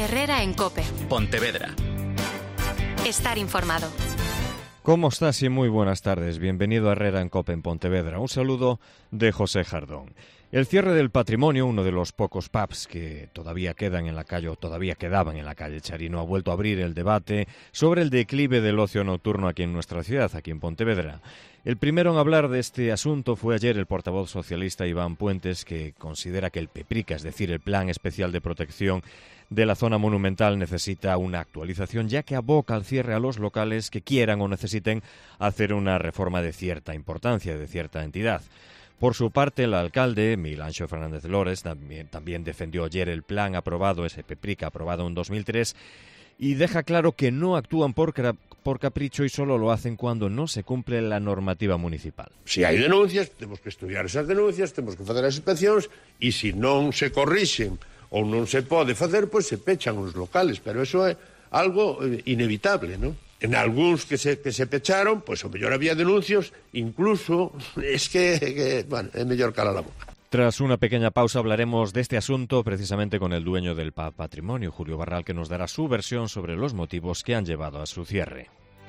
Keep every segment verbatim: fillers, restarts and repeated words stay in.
Herrera en COPE. Pontevedra. Estar informado. ¿Cómo estás? Y muy buenas tardes. Bienvenido a Herrera en COPE en Pontevedra. Un saludo de José Jardón. El cierre del Patrimonio, uno de los pocos pubs que todavía quedan en la calle, o todavía quedaban en la calle Charino, ha vuelto a abrir el debate sobre el declive del ocio nocturno aquí en nuestra ciudad, aquí en Pontevedra. El primero en hablar de este asunto fue ayer el portavoz socialista Iván Puentes, que considera que el PEPRICA, es decir, el Plan Especial de Protección de la Zona Monumental, necesita una actualización, ya que aboca al cierre a los locales que quieran o necesiten hacer una reforma de cierta importancia, de cierta entidad. Por su parte, el alcalde, Miguel Anxo Fernández Lores, también, también defendió ayer el plan aprobado, ese PEPRICA aprobado en dos mil tres, y deja claro que no actúan por, por capricho y solo lo hacen cuando no se cumple la normativa municipal. Si hai denuncias, temos que estudiar esas denuncias, temos que fazer as inspeccións, e se non se corrixen ou non se pode facer, pois se pechan os locales, pero eso é algo inevitable, non? En algúns que se, que se pecharon, pois o mellor había denuncios, incluso, es que, que bueno, é mellor calar a boca. Tras una pequeña pausa hablaremos de este asunto precisamente con el dueño del Patrimonio, Julio Barral, que nos dará su versión sobre los motivos que han llevado a su cierre.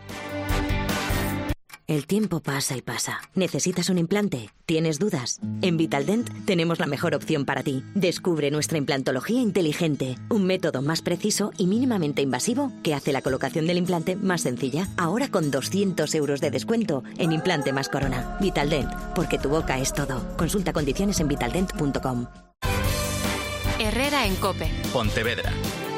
El tiempo pasa y pasa. ¿Necesitas un implante? ¿Tienes dudas? En Vitaldent tenemos la mejor opción para ti. Descubre nuestra implantología inteligente, un método más preciso y mínimamente invasivo que hace la colocación del implante más sencilla. Ahora con doscientos euros de descuento en implante más corona. Vitaldent, porque tu boca es todo. Consulta condiciones en vitaldent punto com. Herrera en COPE. Pontevedra.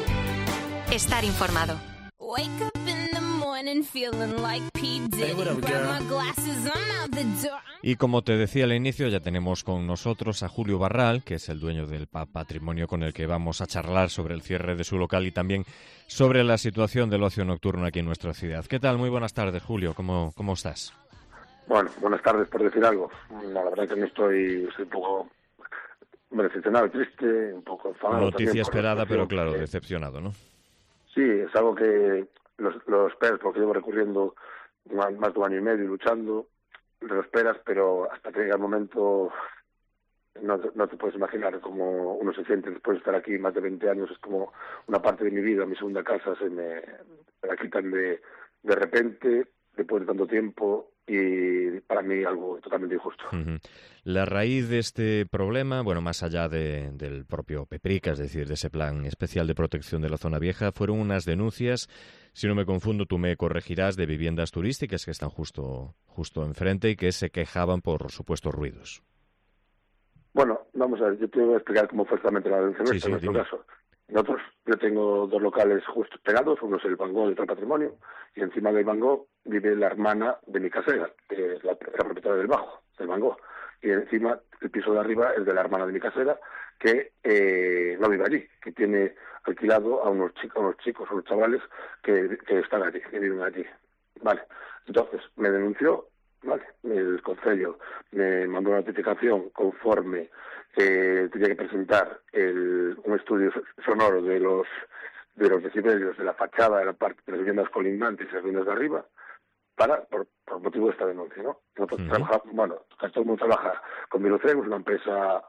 Estar informado. Wake up in the morning feeling like P. Diddy. Grab my glasses, I'm out the door. Y como te decía al inicio, ya tenemos con nosotros a Julio Barral, que es el dueño del Patrimonio, con el que vamos a charlar sobre el cierre de su local y también sobre la situación del ocio nocturno aquí en nuestra ciudad. ¿Qué tal? Muy buenas tardes, Julio. ¿Cómo, cómo estás? Bueno, buenas tardes, por decir algo. La verdad es que no estoy, estoy un poco decepcionado, triste, un poco enfadado. Noticia esperada, pero claro, que... decepcionado, ¿no? Sí, es algo que lo, lo esperas, porque llevo recurriendo más, más de un año y medio luchando, lo esperas, pero hasta que llega el momento no, no te puedes imaginar cómo uno se siente después de estar aquí más de veinte años. Es como una parte de mi vida, mi segunda casa, se me, me la quitan de, de repente, después de tanto tiempo, y para mí algo totalmente injusto. Uh-huh. La raíz de este problema, bueno, más allá de, del propio PEPRICA, es decir, de ese plan especial de protección de la zona vieja, fueron unas denuncias, si no me confundo, tú me corregirás, de viviendas turísticas que están justo, justo enfrente y que se quejaban por supuestos ruidos. Bueno, vamos a ver, yo te voy a explicar cómo fue exactamente la denuncia sí, nuestra, sí, en nuestro dime. caso. Nosotros, yo tengo dos locales justo pegados, uno es el Van Gogh y otro el Patrimonio, y encima del Van Gogh vive la hermana de mi casera, que es la, la propietaria del bajo, del Van Gogh, y encima el piso de arriba es de la hermana de mi casera, que eh, no vive allí, que tiene alquilado a unos chicos, a unos chicos, a unos chavales que, que están allí, que viven allí. Vale, entonces me denunció, vale, el concello me mandó una notificación conforme eh, tenía que presentar el, un estudio sonoro de los de los decibelios de la fachada de la parte de las viviendas colindantes y las viviendas de arriba para por, por motivo de esta denuncia, ¿no? Nosotros uh-huh. trabajamos, bueno, todo el mundo trabaja con Virocregos, una empresa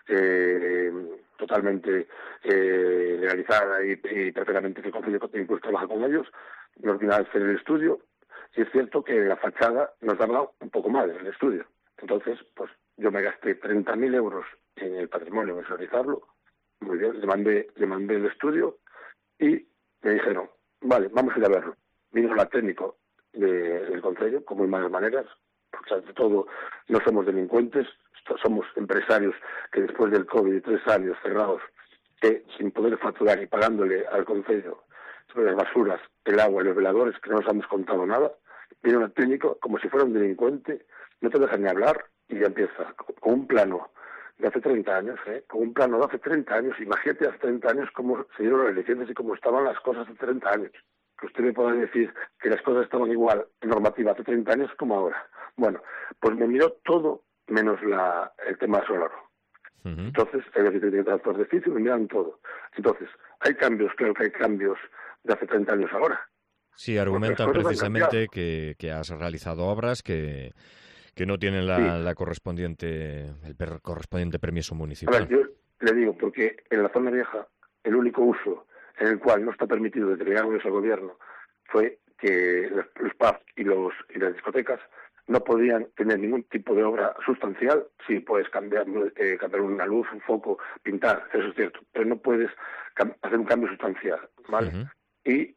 eh, totalmente eh, legalizada y, y perfectamente que el concello incluso trabaja con ellos. Nos vino a hacer el estudio. Y es cierto que la fachada nos daba un poco mal en el estudio. Entonces, pues yo me gasté treinta mil euros en el Patrimonio, en visualizarlo. Muy bien, le mandé, le mandé el estudio y me dijeron, vale, vamos a ir a verlo. Vino la técnico de, del concello, con muy malas maneras, porque ante todo no somos delincuentes, somos empresarios que después del COVID y tres años cerrados, que sin poder facturar y pagándole al concello sobre las basuras, el agua y los veladores, que no nos han descontado nada, viene un técnico como si fuera un delincuente, no te deja ni hablar y ya empieza con un plano de hace treinta años, ¿eh? Con un plano de hace treinta años, imagínate hace treinta años cómo se dieron las elecciones y cómo estaban las cosas hace treinta años. Que usted me pueda decir que las cosas estaban igual en normativa hace treinta años como ahora. Bueno, pues me miró todo menos la, el tema sonoro. Uh-huh. Entonces, hay que transporte de edificio, me miran todo. Entonces, hay cambios, claro que hay cambios de hace treinta años ahora. Sí, argumentan precisamente que, que has realizado obras que, que no tienen la, sí. la correspondiente el per, correspondiente permiso municipal. A ver, yo le digo, porque en la zona vieja el único uso en el cual no está permitido determinar eso al gobierno, fue que los, los pubs y, los, y las discotecas no podían tener ningún tipo de obra sustancial. Sí, puedes cambiar, eh, cambiar una luz, un foco, pintar, eso es cierto, pero no puedes hacer un cambio sustancial, ¿vale? Uh-huh. Y,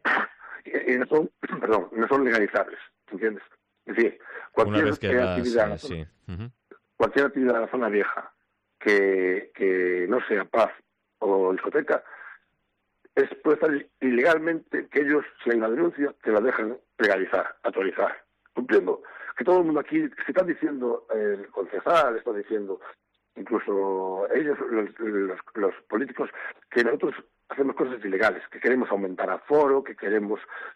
y no son, perdón, no son legalizables, ¿entiendes? Es decir, cualquier actividad, las, sí, sí. Uh-huh. cualquier actividad de la zona vieja que, que no sea pub o discoteca, es, puede estar ilegalmente que ellos, si hay una denuncia, te la dejan legalizar, actualizar. Cumpliendo que todo el mundo aquí, que están diciendo, eh, el concejal está diciendo, incluso ellos, los, los, los políticos, que nosotros hacemos cosas ilegales, que queremos aumentar aforo, que queremos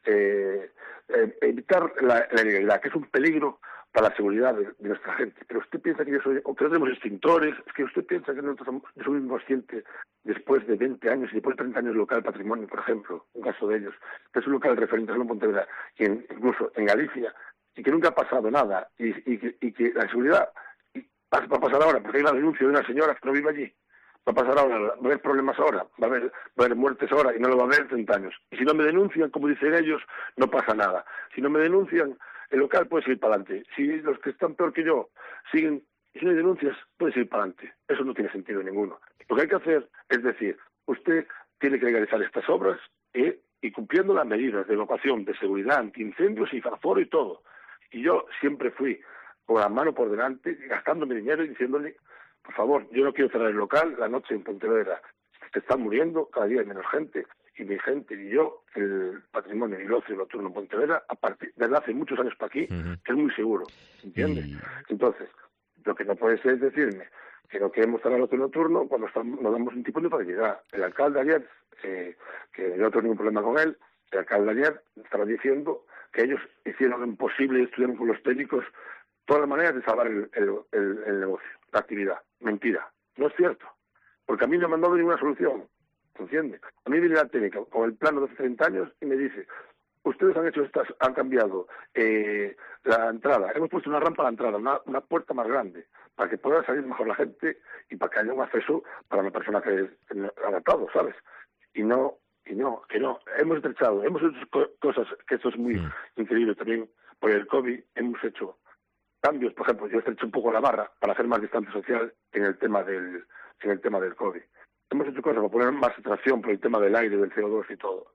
eh, eh, evitar la, la ilegalidad, que es un peligro para la seguridad de, de nuestra gente. Pero usted piensa que yo soy, o que no tenemos extintores, es que usted piensa que nosotros somos, yo soy inconsciente después de veinte años y después de treinta años local patrimonio, por ejemplo, un caso de ellos, que es un local referente en Pontevedra, y en, incluso en Galicia, y que nunca ha pasado nada, y, y, que, y que la seguridad va a pasar ahora, porque hay la denuncia de una señora que no vive allí, va a pasar ahora, va a haber problemas ahora, va a haber, va a haber muertes ahora, y no lo va a haber en treinta años. Y si no me denuncian, como dicen ellos, no pasa nada. Si no me denuncian, el local puede seguir para adelante. Si los que están peor que yo siguen, y si no hay denuncias, puede seguir para adelante. Eso no tiene sentido ninguno. Lo que hay que hacer es decir, usted tiene que legalizar estas obras eh, y cumpliendo las medidas de evacuación, de seguridad, antiincendios y aforo y todo. Y yo siempre fui con la mano por delante, gastándome dinero y diciéndole, por favor, yo no quiero cerrar el local la noche en Pontevedra. Se están muriendo, cada día hay menos gente, y mi gente y yo, el patrimonio y el ocio nocturno en Pontevedra, a partir desde hace muchos años para aquí, uh-huh. es muy seguro, ¿entiendes? Y... Entonces, lo que no puede ser es decirme que no queremos cerrar el ocio nocturno cuando estamos, nos damos un tipo de facilidad. El alcalde ayer, eh, que yo no tengo ningún problema con él, el alcalde ayer estaba diciendo que ellos hicieron lo imposible y estuvieron con los técnicos todas las maneras de salvar el, el, el, el negocio, la actividad. Mentira, no es cierto, porque a mí no me han dado ninguna solución, ¿entiende? A mí viene la técnica con el plano de hace treinta años y me dice, ustedes han hecho estas, han cambiado eh, la entrada, hemos puesto una rampa a la entrada, una, una puerta más grande, para que pueda salir mejor la gente y para que haya un acceso para la persona que ha adaptado, ¿sabes? Y no, y no, que no, hemos estrechado, hemos hecho co- cosas, que esto es muy mm. increíble también, por el COVID hemos hecho cambios, por ejemplo, yo estrecho un poco la barra para hacer más distancia social en el tema del en el tema del COVID. Hemos hecho cosas para poner más atracción por el tema del aire, del C O dos y todo,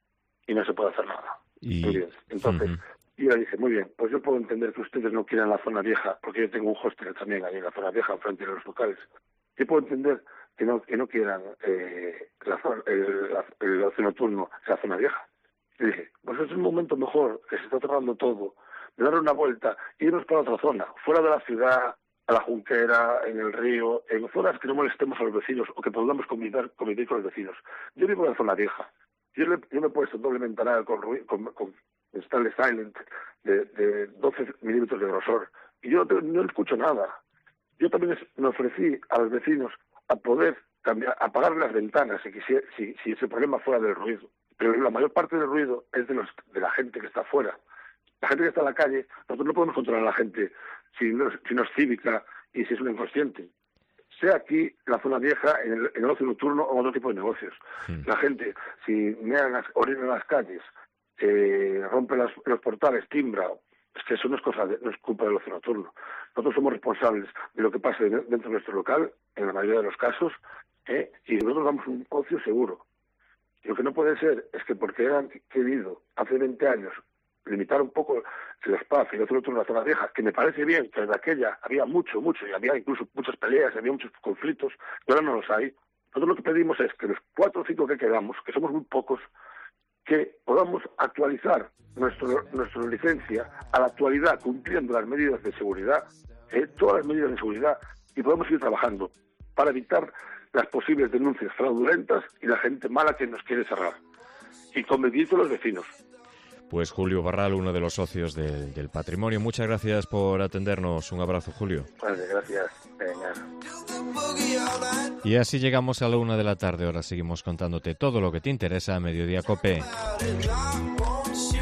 y no se puede hacer nada. Y... Muy bien. Entonces, uh-huh. yo le dije, muy bien, pues yo puedo entender que ustedes no quieran la zona vieja, porque yo tengo un hostel también ahí en la zona vieja, frente a los locales. Yo puedo entender que no que no quieran eh, la zona, el, la, el ocio nocturno, la zona vieja. Y dije, pues es un momento mejor, que se está cerrando todo, de dar una vuelta e irnos para otra zona, fuera de la ciudad, a la Junquera, en el río, en zonas que no molestemos a los vecinos o que podamos convivir, convivir con los vecinos. Yo vivo en la zona vieja. Yo, le, yo me he puesto doble ventanal con, con, con Stanley Silent de, de doce milímetros de grosor y yo no, no escucho nada. Yo también me ofrecí a los vecinos a poder cambiar, apagar las ventanas si, quisiera, si, si ese problema fuera del ruido. Pero la mayor parte del ruido es de, los, de la gente que está afuera. La gente que está en la calle, nosotros no podemos controlar a la gente si no, si no es cívica y si es un inconsciente. Sea aquí, la zona vieja, en el, en el ocio nocturno o otro tipo de negocios. Sí. La gente, si mean las, orina en las calles, eh, rompe las, los portales, timbra, es que eso no es cosa de, no es culpa del ocio nocturno. Nosotros somos responsables de lo que pase dentro de nuestro local, en la mayoría de los casos, ¿eh? y nosotros damos un ocio seguro. Y lo que no puede ser es que porque han querido hace veinte años limitar un poco el espacio y el otro en la zona vieja, que me parece bien, que en aquella había mucho, mucho, y había incluso muchas peleas, había muchos conflictos, y ahora no los hay. Nosotros lo que pedimos es que los cuatro o cinco que quedamos, que somos muy pocos, que podamos actualizar nuestro, nuestra licencia a la actualidad, cumpliendo las medidas de seguridad, eh, todas las medidas de seguridad, y podamos ir trabajando para evitar las posibles denuncias fraudulentas y la gente mala que nos quiere cerrar, y convivir con los vecinos. Pues Julio Barral, uno de los socios de, del patrimonio. Muchas gracias por atendernos. Un abrazo, Julio. Vale, gracias. Venga. Y así llegamos a la una de la tarde. Ahora seguimos contándote todo lo que te interesa a Mediodía Cope.